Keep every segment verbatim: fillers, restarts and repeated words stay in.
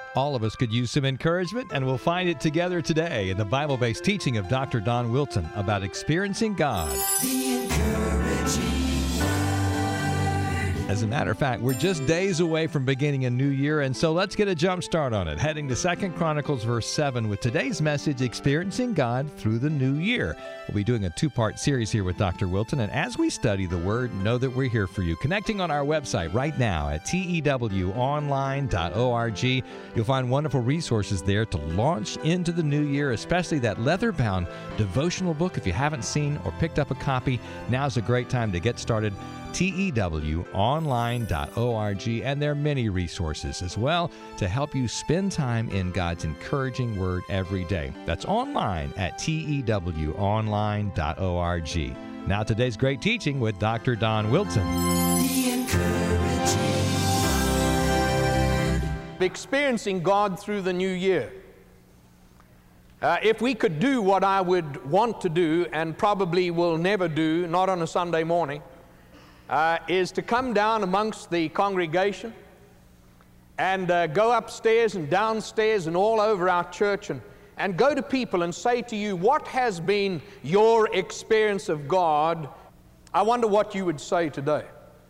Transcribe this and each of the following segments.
All of us could use some encouragement, and we'll find it together today in the Bible-based teaching of Doctor Don Wilson about experiencing God. The encouraging As a matter of fact, we're just days away from beginning a new year, and so let's get a jump start on it. Heading to Second Chronicles verse seven with today's message, Experiencing God Through the New Year. We'll be doing a two-part series here with Doctor Wilson, and as we study the Word, know that we're here for you. Connecting on our website right now at T E W online dot org. You'll find wonderful resources there to launch into the new year, especially that leather-bound devotional book. If you haven't seen or picked up a copy, now's a great time to get started. T E W online dot org, and there are many resources as well to help you spend time in God's encouraging Word every day. That's online at T E W online dot org. Now today's great teaching with Doctor Don Wilson. The encouraging word. Experiencing God through the new year. Uh, if we could do what I would want to do, and probably will never do, not on a Sunday morning, Uh, is to come down amongst the congregation and uh, go upstairs and downstairs and all over our church and, and go to people and say to you, what has been your experience of God? I wonder what you would say today.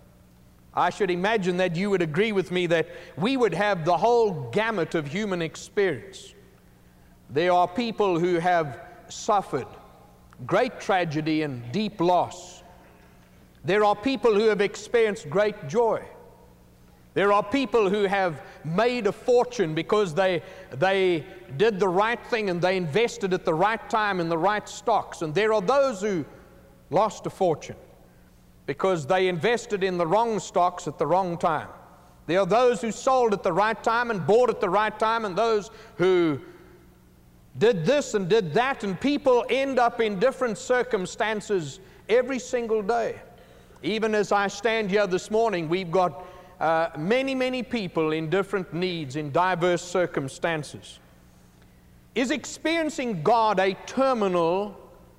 I should imagine that you would agree with me that we would have the whole gamut of human experience. There are people who have suffered great tragedy and deep loss. There are people who have experienced great joy. There are people who have made a fortune because they, they did the right thing and they invested at the right time in the right stocks. And there are those who lost a fortune because they invested in the wrong stocks at the wrong time. There are those who sold at the right time and bought at the right time, and those who did this and did that, and people end up in different circumstances every single day. Even as I stand here this morning, we've got uh, many, many people in different needs, in diverse circumstances. Is experiencing God a terminal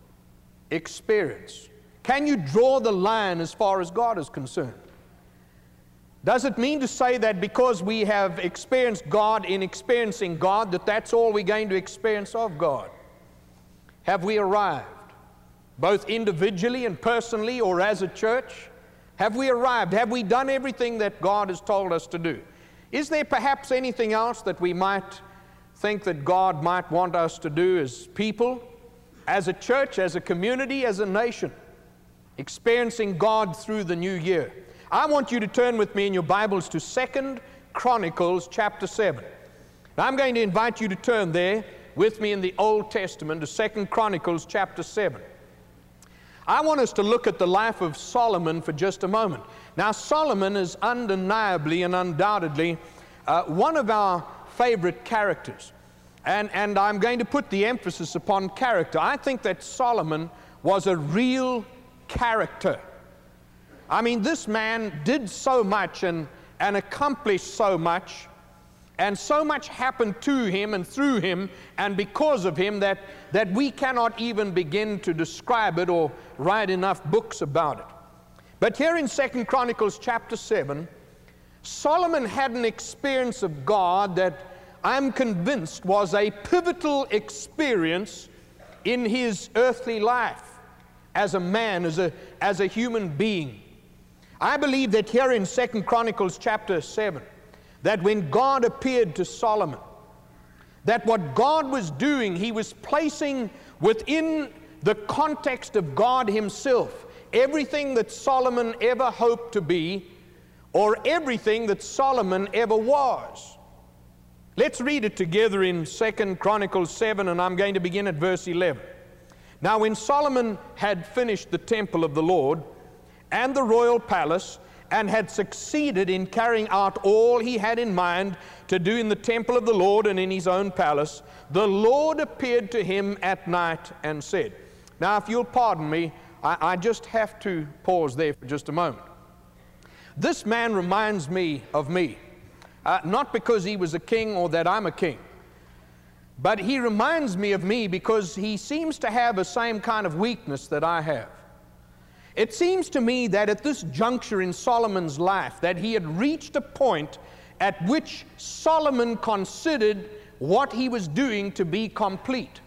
experience? Can you draw the line as far as God is concerned? Does it mean to say that because we have experienced God in experiencing God, that that's all we're going to experience of God? Have we arrived? Both individually and personally, or as a church? Have we arrived? Have we done everything that God has told us to do? Is there perhaps anything else that we might think that God might want us to do as people, as a church, as a community, as a nation? Experiencing God through the new year. I want you to turn with me in your Bibles to Second Chronicles chapter seven. Now, I'm going to invite you to turn there with me in the Old Testament to Second Chronicles chapter seven. I want us to look at the life of Solomon for just a moment. Now, Solomon is undeniably and undoubtedly uh, one of our favorite characters. And, and I'm going to put the emphasis upon character. I think that Solomon was a real character. I mean, this man did so much and, and accomplished so much, and so much happened to him and through him and because of him that, that we cannot even begin to describe it or write enough books about it. But here in Second Chronicles chapter seven, Solomon had an experience of God that I'm convinced was a pivotal experience in his earthly life as a man, as a, as a human being. I believe that here in Second Chronicles chapter seven, that when God appeared to Solomon, that what God was doing, he was placing within the context of God himself everything that Solomon ever hoped to be, or everything that Solomon ever was. Let's read it together in Second Chronicles seven, and I'm going to begin at verse eleven. Now when Solomon had finished the temple of the Lord and the royal palace, and had succeeded in carrying out all he had in mind to do in the temple of the Lord and in his own palace, the Lord appeared to him at night and said. Now, if you'll pardon me, I, I just have to pause there for just a moment. This man reminds me of me, uh, not because he was a king or that I'm a king, but he reminds me of me because he seems to have the same kind of weakness that I have. It seems to me that at this juncture in Solomon's life, that he had reached a point at which Solomon considered what he was doing to be complete.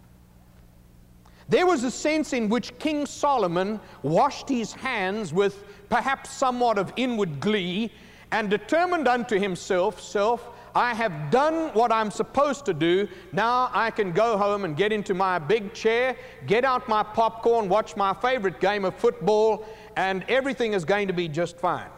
There was a sense in which King Solomon washed his hands with perhaps somewhat of inward glee and determined unto himself, self, I have done what I'm supposed to do. Now I can go home and get into my big chair, get out my popcorn, watch my favorite game of football, and everything is going to be just fine.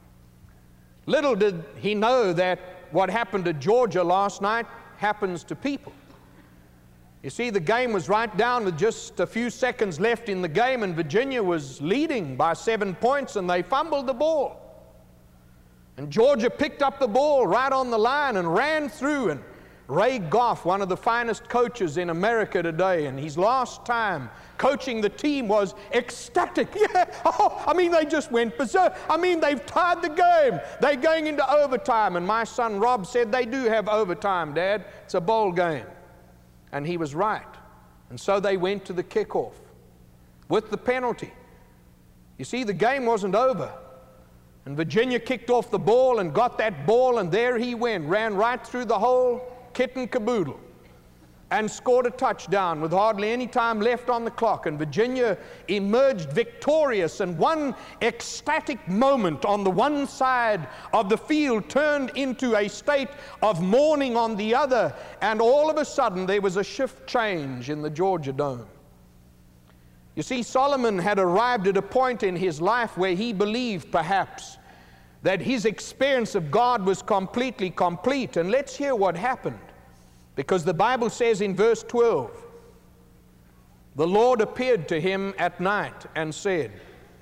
Little did he know that what happened to Georgia last night happens to people. You see, the game was right down with just a few seconds left in the game, and Virginia was leading by seven points, and they fumbled the ball. And Georgia picked up the ball right on the line and ran through, and Ray Goff, one of the finest coaches in America today, and his last time coaching the team was ecstatic. Yeah, oh, I mean, they just went berserk. I mean, they've tied the game. They're going into overtime, and my son Rob said, they do have overtime, Dad. It's a bowl game. And he was right. And so they went to the kickoff with the penalty. You see, the game wasn't over. And Virginia kicked off the ball and got that ball, and there he went, ran right through the whole kit and caboodle and scored a touchdown with hardly any time left on the clock. And Virginia emerged victorious, and one ecstatic moment on the one side of the field turned into a state of mourning on the other, and all of a sudden there was a shift change in the Georgia Dome. You see, Solomon had arrived at a point in his life where he believed perhaps that his experience of God was completely complete. And let's hear what happened, because the Bible says in verse twelve, the Lord appeared to him at night and said,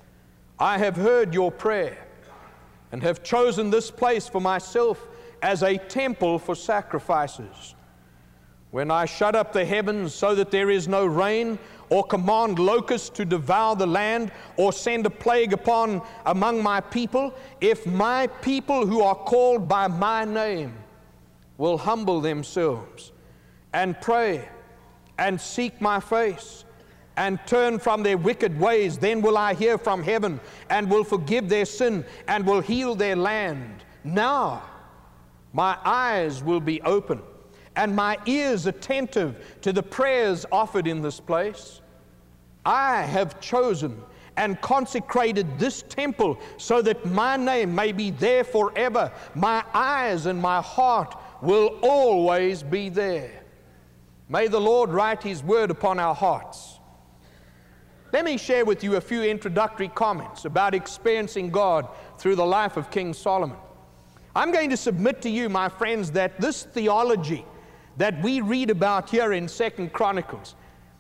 I have heard your prayer and have chosen this place for myself as a temple for sacrifices. When I shut up the heavens so that there is no rain, or command locusts to devour the land, or send a plague upon among my people, if my people who are called by my name will humble themselves and pray and seek my face and turn from their wicked ways, then will I hear from heaven and will forgive their sin and will heal their land. Now my eyes will be open and my ears attentive to the prayers offered in this place. I have chosen and consecrated this temple so that my name may be there forever. My eyes and my heart will always be there. May the Lord write His word upon our hearts. Let me share with you a few introductory comments about experiencing God through the life of King Solomon. I'm going to submit to you, my friends, that this theology that we read about here in Second Chronicles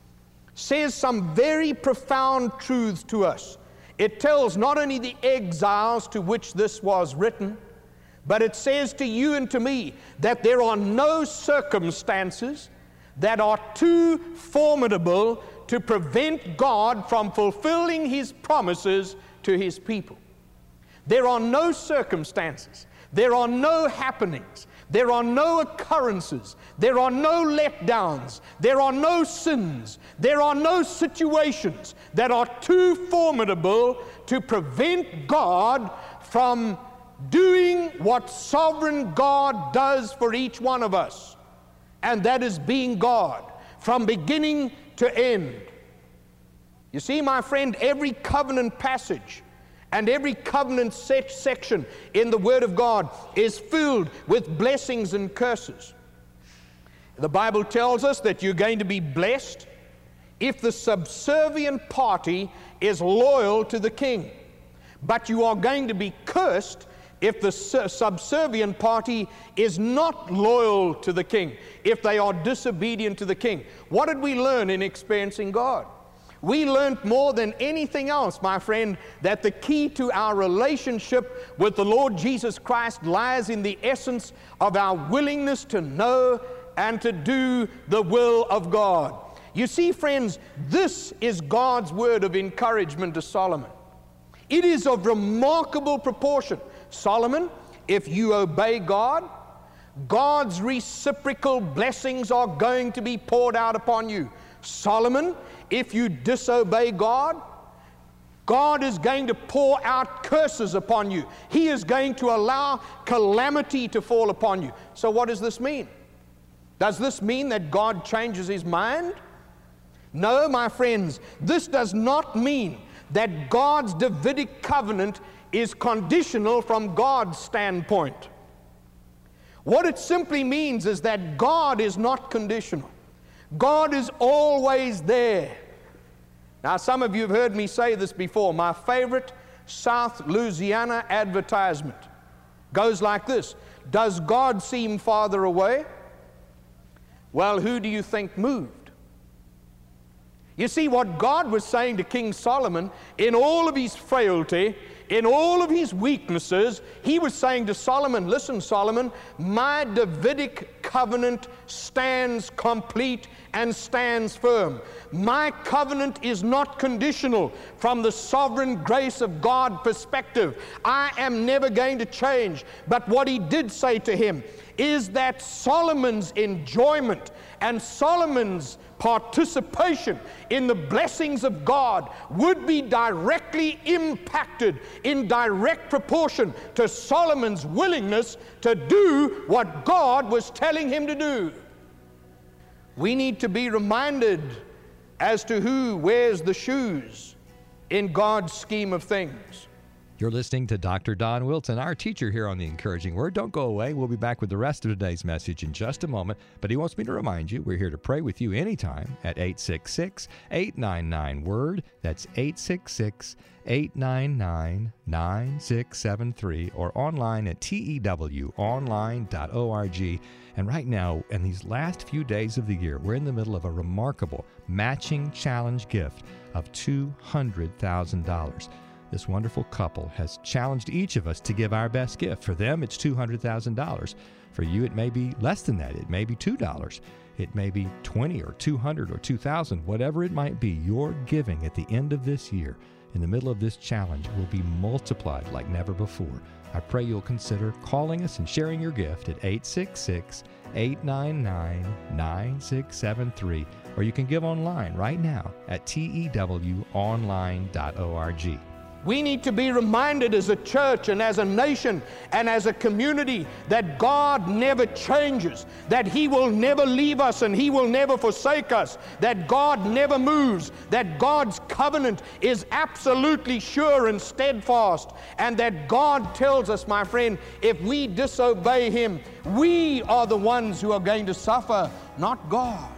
says some very profound truths to us. It tells not only the exiles to which this was written, but it says to you and to me that there are no circumstances that are too formidable to prevent God from fulfilling His promises to His people. There are no circumstances, there are no happenings, there are no occurrences, there are no letdowns, there are no sins, there are no situations that are too formidable to prevent God from doing what sovereign God does for each one of us, and that is being God from beginning to end. You see, my friend, every covenant passage and every covenant set section in the Word of God is filled with blessings and curses. The Bible tells us that you're going to be blessed if the subservient party is loyal to the king, but you are going to be cursed if the subservient party is not loyal to the king, if they are disobedient to the king. What did we learn in experiencing God? We learned more than anything else, my friend, that the key to our relationship with the Lord Jesus Christ lies in the essence of our willingness to know and to do the will of God. You see, friends, this is God's word of encouragement to Solomon. It is of remarkable proportion. Solomon, if you obey God, God's reciprocal blessings are going to be poured out upon you. Solomon, if you disobey God, God is going to pour out curses upon you. He is going to allow calamity to fall upon you. So what does this mean? Does this mean that God changes His mind? No, my friends, this does not mean that God's Davidic covenant is conditional from God's standpoint. What it simply means is that God is not conditional. God is always there. Now, some of you have heard me say this before. My favorite South Louisiana advertisement goes like this: does God seem farther away? Well, who do you think moved? You see, what God was saying to King Solomon, in all of his frailty, in all of his weaknesses, He was saying to Solomon, listen, Solomon, my Davidic covenant stands complete and stands firm. My covenant is not conditional from the sovereign grace of God perspective. I am never going to change. But what He did say to him is that Solomon's enjoyment and Solomon's participation in the blessings of God would be directly impacted in direct proportion to Solomon's willingness to do what God was telling him to do. We need to be reminded as to who wears the shoes in God's scheme of things. You're listening to Doctor Don Wilson, our teacher here on The Encouraging Word. Don't go away. We'll be back with the rest of today's message in just a moment. But he wants me to remind you, we're here to pray with you anytime at eight six six, eight nine nine, WORD. That's eight six six, eight nine nine, nine six seven three or online at T E W online dot org. And right now, in these last few days of the year, we're in the middle of a remarkable matching challenge gift of two hundred thousand dollars. This wonderful couple has challenged each of us to give our best gift. For them, it's two hundred thousand dollars. For you, it may be less than that. It may be two dollars. It may be twenty or two hundred or two thousand. Whatever it might be, your giving at the end of this year, in the middle of this challenge, will be multiplied like never before. I pray you'll consider calling us and sharing your gift at eight six six, eight nine nine, nine six seven three, or you can give online right now at T E W online dot org. We need to be reminded as a church and as a nation and as a community that God never changes, that He will never leave us and He will never forsake us, that God never moves, that God's covenant is absolutely sure and steadfast, and that God tells us, my friend, if we disobey Him, we are the ones who are going to suffer, not God.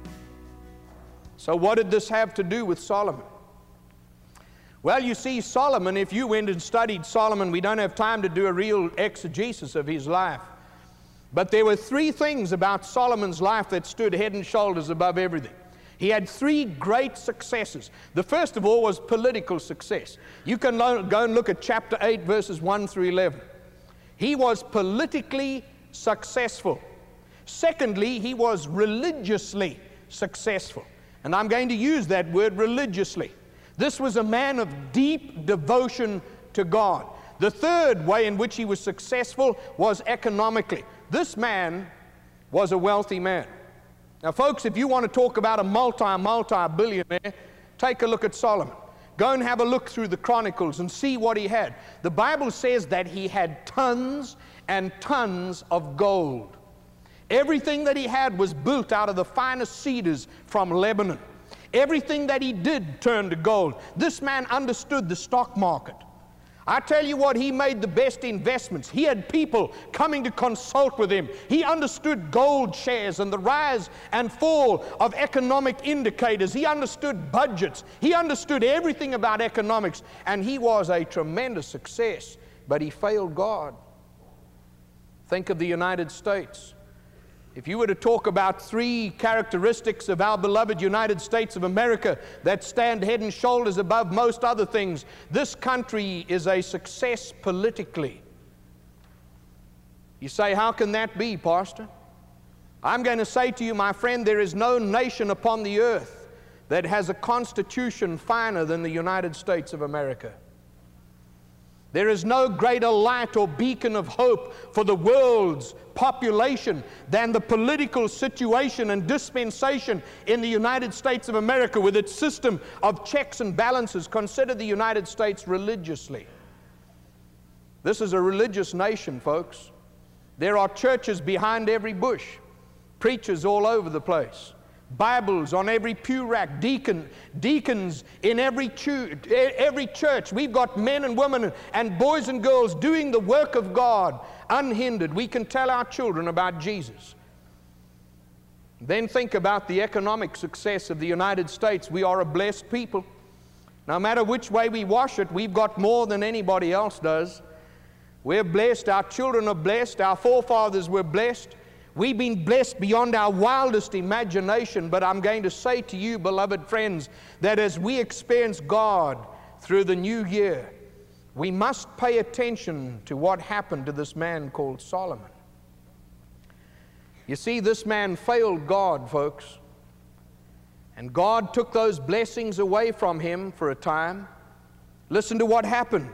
So what did this have to do with Solomon? Well, you see, Solomon, if you went and studied Solomon, we don't have time to do a real exegesis of his life. But there were three things about Solomon's life that stood head and shoulders above everything. He had three great successes. The first of all was political success. You can lo- go and look at chapter eight, verses one through eleven. He was politically successful. Secondly, he was religiously successful. And I'm going to use that word, religiously. This was a man of deep devotion to God. The third way in which he was successful was economically. This man was a wealthy man. Now, folks, if you want to talk about a multi, multi-billionaire, take a look at Solomon. Go and have a look through the Chronicles and see what he had. The Bible says that he had tons and tons of gold. Everything that he had was built out of the finest cedars from Lebanon. Everything that he did turned to gold. This man understood the stock market. I tell you what, he made the best investments. He had people coming to consult with him. He understood gold shares and the rise and fall of economic indicators. He understood budgets. He understood everything about economics, and he was a tremendous success, but he failed God. Think of the United States. If you were to talk about three characteristics of our beloved United States of America that stand head and shoulders above most other things, this country is a success politically. You say, how can that be, Pastor? I'm going to say to you, my friend, there is no nation upon the earth that has a constitution finer than the United States of America. There is no greater light or beacon of hope for the world's population than the political situation and dispensation in the United States of America with its system of checks and balances. Consider the United States religiously. This is a religious nation, folks. There are churches behind every bush, preachers all over the place, Bibles on every pew rack, deacon, deacons in every, chu- every church. We've got men and women and boys and girls doing the work of God unhindered. We can tell our children about Jesus. Then think about the economic success of the United States. We are a blessed people. No matter which way we wash it, we've got more than anybody else does. We're blessed. Our children are blessed. Our forefathers were blessed. We've been blessed beyond our wildest imagination, but I'm going to say to you, beloved friends, that as we experience God through the new year, we must pay attention to what happened to this man called Solomon. You see, this man failed God, folks, and God took those blessings away from him for a time. Listen to what happened.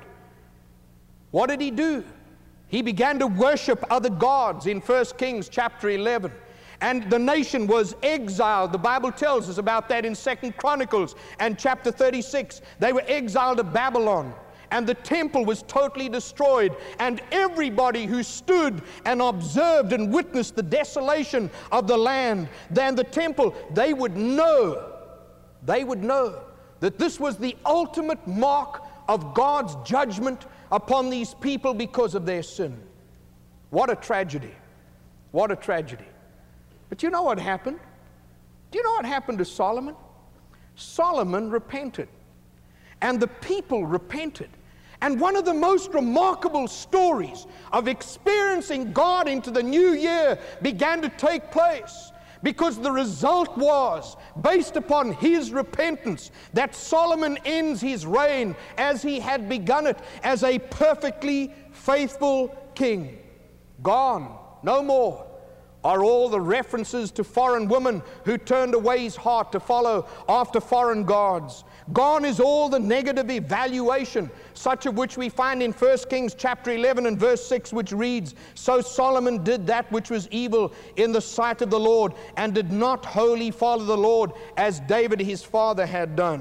What did he do? He began to worship other gods in First Kings chapter eleven. And the nation was exiled. The Bible tells us about that in Second Chronicles and chapter thirty-six. They were exiled to Babylon. And the temple was totally destroyed. And everybody who stood and observed and witnessed the desolation of the land, then the temple, they would know, they would know that this was the ultimate mark of God's judgment upon these people because of their sin. What a tragedy. What a tragedy. But you know what happened? Do you know what happened to Solomon? Solomon repented. And the people repented. And one of the most remarkable stories of experiencing God into the new year began to take place. Because the result was, based upon his repentance, that Solomon ends his reign as he had begun it, as a perfectly faithful king. Gone, no more, are all the references to foreign women who turned away his heart to follow after foreign gods. Gone is all the negative evaluation, such of which we find in First Kings chapter eleven and verse six, which reads, "So Solomon did that which was evil in the sight of the Lord, and did not wholly follow the Lord, as David his father had done."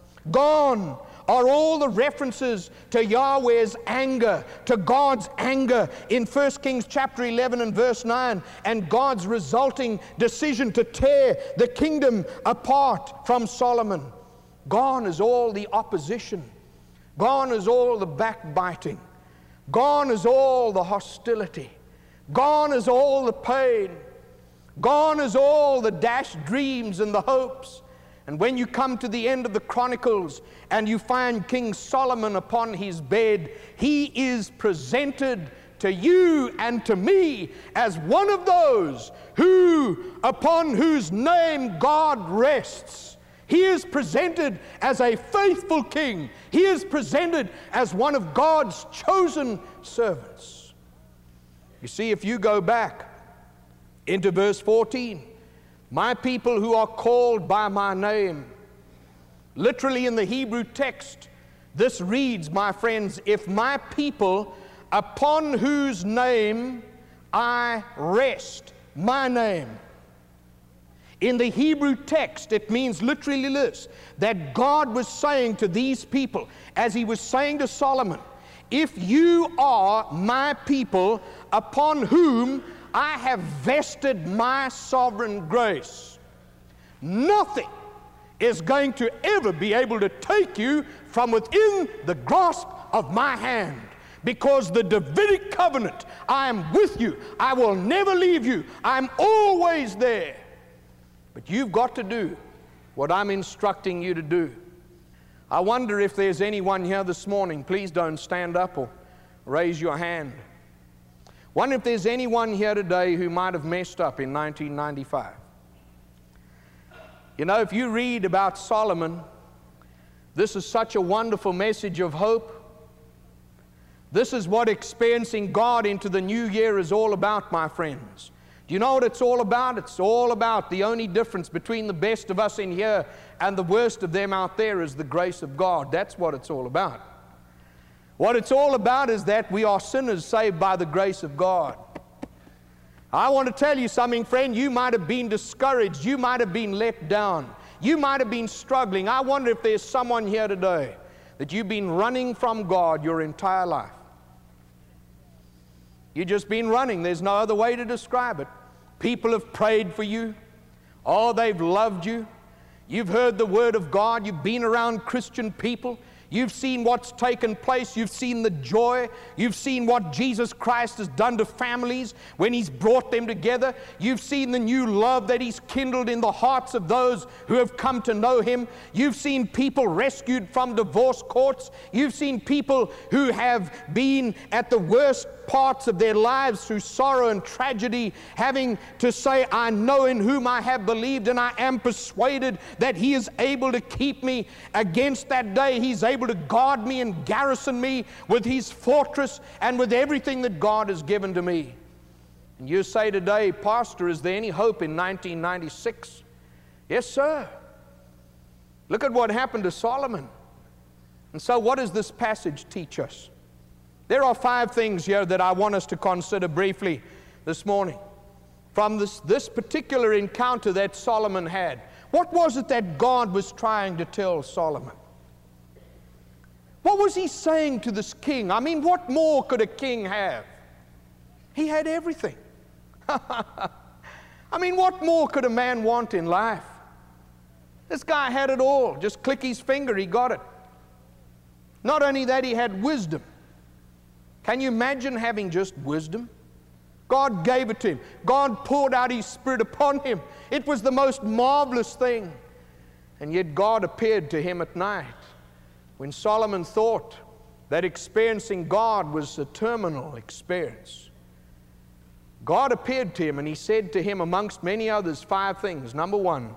Gone are all the references to Yahweh's anger, to God's anger in First Kings chapter eleven and verse nine, and God's resulting decision to tear the kingdom apart from Solomon. Gone is all the opposition. Gone is all the backbiting. Gone is all the hostility. Gone is all the pain. Gone is all the dashed dreams and the hopes. And when you come to the end of the Chronicles and you find King Solomon upon his bed, he is presented to you and to me as one of those who, upon whose name God rests. He is presented as a faithful king. He is presented as one of God's chosen servants. You see, if you go back into verse fourteen, my people who are called by my name. Literally in the Hebrew text, this reads, my friends, if my people upon whose name I rest, my name. In the Hebrew text, it means literally this, that God was saying to these people, as he was saying to Solomon, if you are my people upon whom I have vested my sovereign grace, nothing is going to ever be able to take you from within the grasp of my hand. Because the Davidic covenant, I am with you. I will never leave you. I'm always there. But you've got to do what I'm instructing you to do. I wonder if there's anyone here this morning, please don't stand up or raise your hand. Wonder if there's anyone here today who might have messed up in nineteen ninety-five. You know, if you read about Solomon, this is such a wonderful message of hope. This is what experiencing God into the new year is all about, my friends. Do you know what it's all about? It's all about the only difference between the best of us in here and the worst of them out there is the grace of God. That's what it's all about. What it's all about is that we are sinners saved by the grace of God. I want to tell you something, friend. You might have been discouraged. You might have been let down. You might have been struggling. I wonder if there's someone here today that you've been running from God your entire life. You've just been running. There's no other way to describe it. People have prayed for you. Oh, they've loved you. You've heard the Word of God. You've been around Christian people. You've seen what's taken place. You've seen the joy. You've seen what Jesus Christ has done to families when He's brought them together. You've seen the new love that He's kindled in the hearts of those who have come to know Him. You've seen people rescued from divorce courts. You've seen people who have been at the worst parts of their lives through sorrow and tragedy, having to say, I know in whom I have believed, and I am persuaded that He is able to keep me against that day. He's able to guard me and garrison me with His fortress and with everything that God has given to me. And you say today, Pastor, is there any hope in nineteen ninety-six? Yes, sir. Look at what happened to Solomon. And so what does this passage teach us? There are five things here that I want us to consider briefly this morning. From this, this particular encounter that Solomon had, what was it that God was trying to tell Solomon? What was He saying to this king? I mean, what more could a king have? He had everything. I mean, what more could a man want in life? This guy had it all. Just click his finger, he got it. Not only that, he had wisdom. Can you imagine having just wisdom? God gave it to him. God poured out His Spirit upon him. It was the most marvelous thing. And yet God appeared to him at night when Solomon thought that experiencing God was a terminal experience. God appeared to him and He said to him, amongst many others, five things. Number one,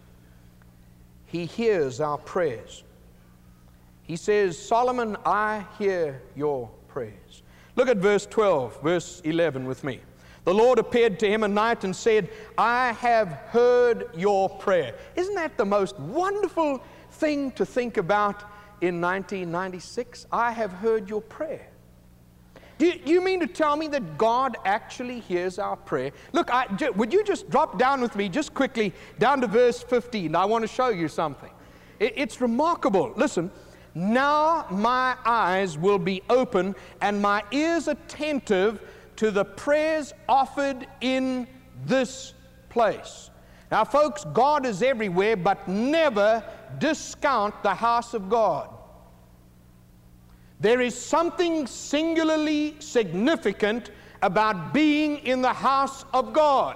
He hears our prayers. He says, Solomon, I hear your prayers. Look at verse twelve, verse eleven with me. The Lord appeared to him at night and said, I have heard your prayer. Isn't that the most wonderful thing to think about in nineteen ninety-six? I have heard your prayer. Do you, you mean to tell me that God actually hears our prayer? Look, I, j- would you just drop down with me just quickly down to verse fifteen? I want to show you something. It, it's remarkable. Listen. Now my eyes will be open and my ears attentive to the prayers offered in this place. Now, folks, God is everywhere, but never discount the house of God. There is something singularly significant about being in the house of God.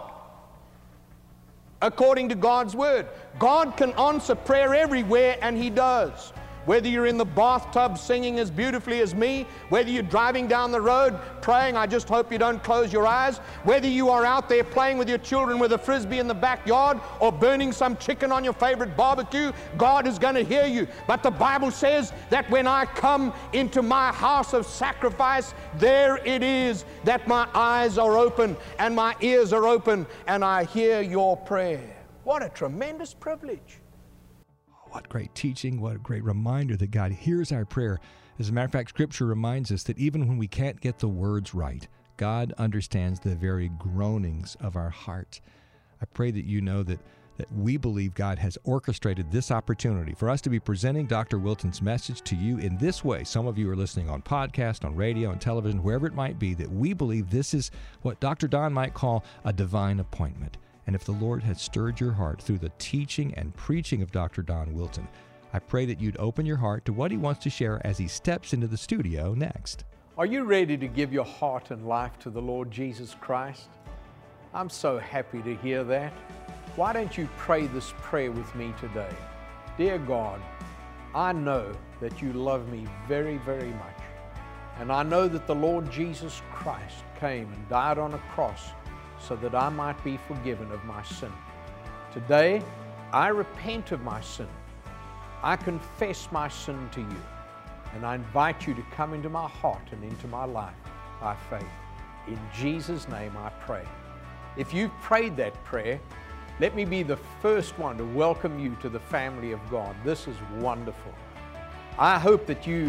According to God's Word, God can answer prayer everywhere, and He does. Whether you're in the bathtub singing as beautifully as me, whether you're driving down the road praying, I just hope you don't close your eyes, whether you are out there playing with your children with a frisbee in the backyard or burning some chicken on your favorite barbecue, God is going to hear you. But the Bible says that when I come into my house of sacrifice, there it is that my eyes are open and my ears are open and I hear your prayer. What a tremendous privilege. What great teaching, what a great reminder that God hears our prayer. As a matter of fact, Scripture reminds us that even when we can't get the words right, God understands the very groanings of our heart. I pray that you know that, that we believe God has orchestrated this opportunity for us to be presenting Doctor Wilton's message to you in this way. Some of you are listening on podcast, on radio, on television, wherever it might be, that we believe this is what Doctor Don might call a divine appointment. And if the Lord has stirred your heart through the teaching and preaching of Doctor Don Wilton, I pray that you'd open your heart to what he wants to share as he steps into the studio next. Are you ready to give your heart and life to the Lord Jesus Christ? I'm so happy to hear that. Why don't you pray this prayer with me today? Dear God, I know that you love me very, very much. And I know that the Lord Jesus Christ came and died on a cross so that I might be forgiven of my sin. Today, I repent of my sin. I confess my sin to you, and I invite you to come into my heart and into my life by faith. In Jesus' name I pray. If you've prayed that prayer, let me be the first one to welcome you to the family of God. This is wonderful. I hope that you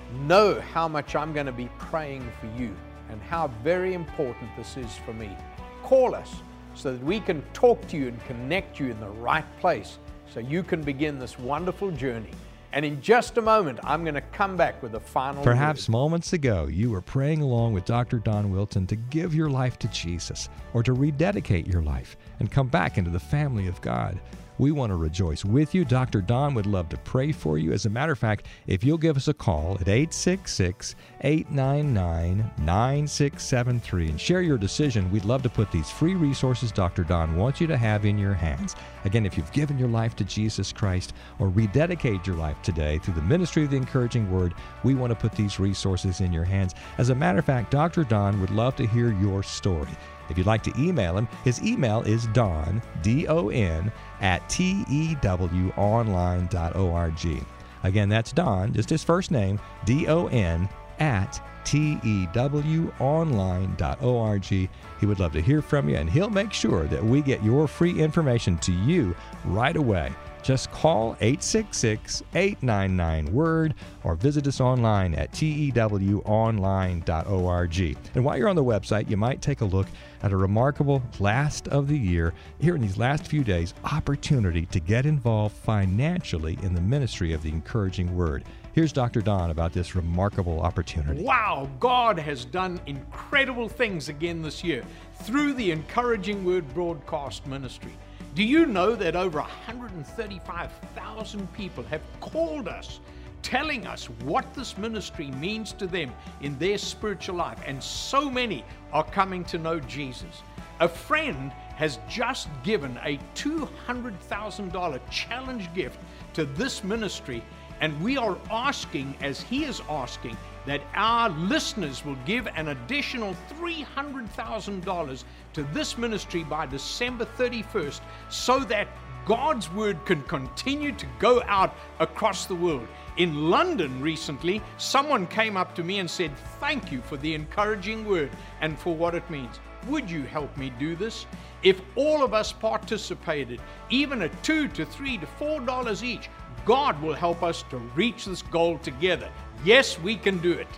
know how much I'm going to be praying for you and how very important this is for me. Call us so that we can talk to you and connect you in the right place so you can begin this wonderful journey. And in just a moment, I'm going to come back with a final Perhaps word. moments ago, you were praying along with Doctor Don Wilton to give your life to Jesus or to rededicate your life and come back into the family of God. We want to rejoice with you. Doctor Don would love to pray for you. As a matter of fact, if you'll give us a call at eight six six, eight nine nine, nine six seven three and share your decision, we'd love to put these free resources Doctor Don wants you to have in your hands. Again, if you've given your life to Jesus Christ or rededicated your life today through the ministry of the encouraging word, we want to put these resources in your hands. As a matter of fact, Doctor Don would love to hear your story. If you'd like to email him, his email is don, D O N, at T E W online dot org. Again, that's Don, just his first name, D O N, at T E W online dot org. He would love to hear from you, and he'll make sure that we get your free information to you right away. Just call eight six six, eight nine nine, WORD or visit us online at T E W online dot org. And while you're on the website, you might take a look at a remarkable last of the year, here in these last few days, opportunity to get involved financially in the ministry of the encouraging word. Here's Doctor Don about this remarkable opportunity. Wow, God has done incredible things again this year through the Encouraging Word broadcast ministry. Do you know that over one hundred thirty-five thousand people have called us, telling us what this ministry means to them in their spiritual life, and so many are coming to know Jesus. A friend has just given a two hundred thousand dollars challenge gift to this ministry, and we are asking, as he is asking, that our listeners will give an additional three hundred thousand dollars to this ministry by December thirty-first, so that God's word can continue to go out across the world. In London recently, someone came up to me and said, "Thank you for the encouraging word and for what it means. Would you help me do this?" If all of us participated, even at two to three to four dollars each, God will help us to reach this goal together. Yes, we can do it.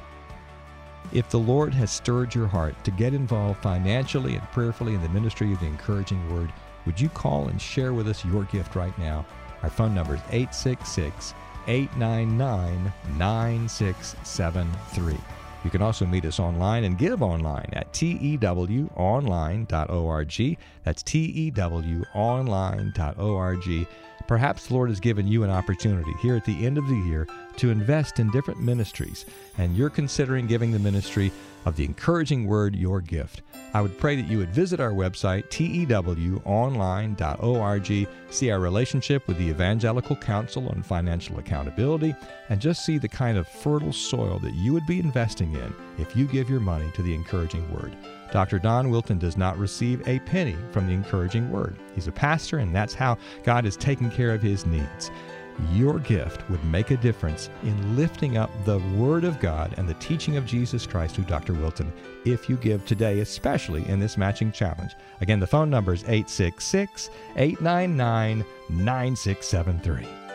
If the Lord has stirred your heart to get involved financially and prayerfully in the ministry of the encouraging word, would you call and share with us your gift right now? Our phone number is eight six six, eight nine nine, nine six seven three. You can also meet us online and give online at T E W online dot org. That's T E W online dot org. Perhaps the Lord has given you an opportunity here at the end of the year to invest in different ministries, and you're considering giving the ministry of the encouraging word your gift. I would pray that you would visit our website, T E W online dot org, see our relationship with the Evangelical Council on Financial Accountability, and just see the kind of fertile soil that you would be investing in if you give your money to the encouraging word. Doctor Don Wilton does not receive a penny from the encouraging word. He's a pastor, and that's how God is taking care of his needs. Your gift would make a difference in lifting up the Word of God and the teaching of Jesus Christ through Doctor Wilton if you give today, especially in this matching challenge. Again, the phone number is eight six six, eight nine nine, nine six seven three.